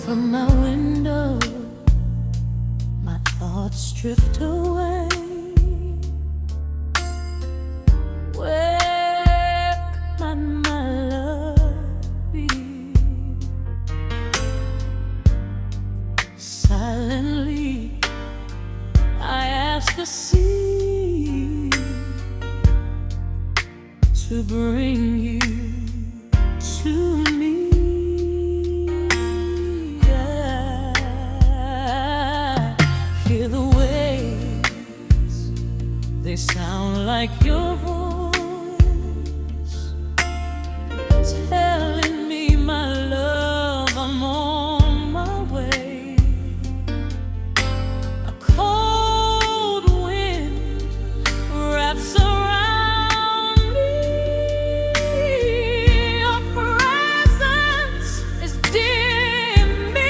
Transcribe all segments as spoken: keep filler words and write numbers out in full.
From my window, my thoughts drift away. Where can my love be? Silently, I ask the sea to bring you to me. They sound like your voice, telling me, my love, I'm on my way. A cold wind wraps around me. Your presence is dear me.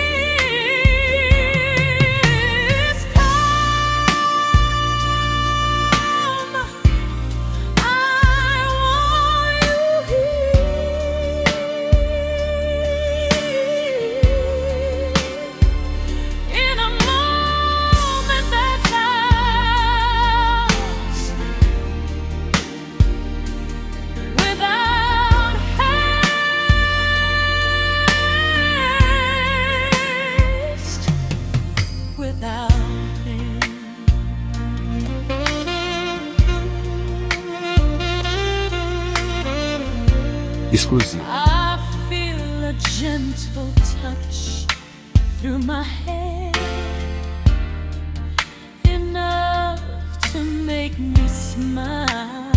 Exclusive. I feel a gentle touch through my hair, enough to make me smile.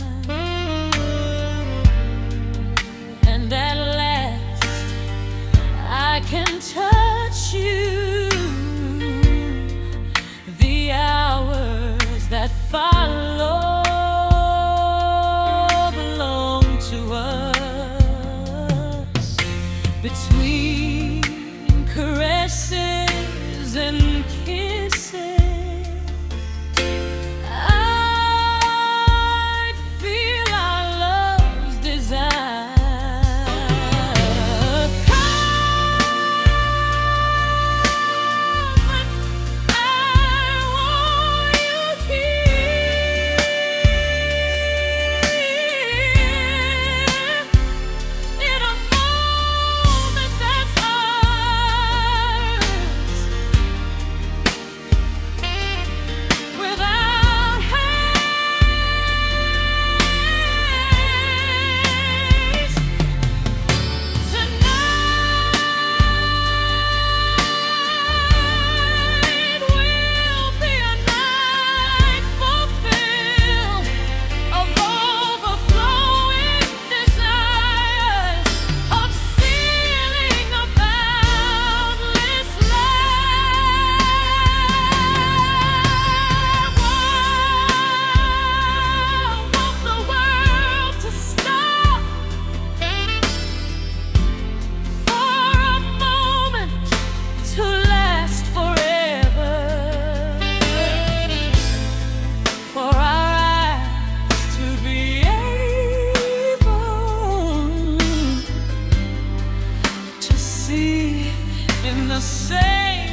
And at last I can touch you. The hours that follow between caresses and kisses. I feel our love's desire. Come, I want you here. In a in the same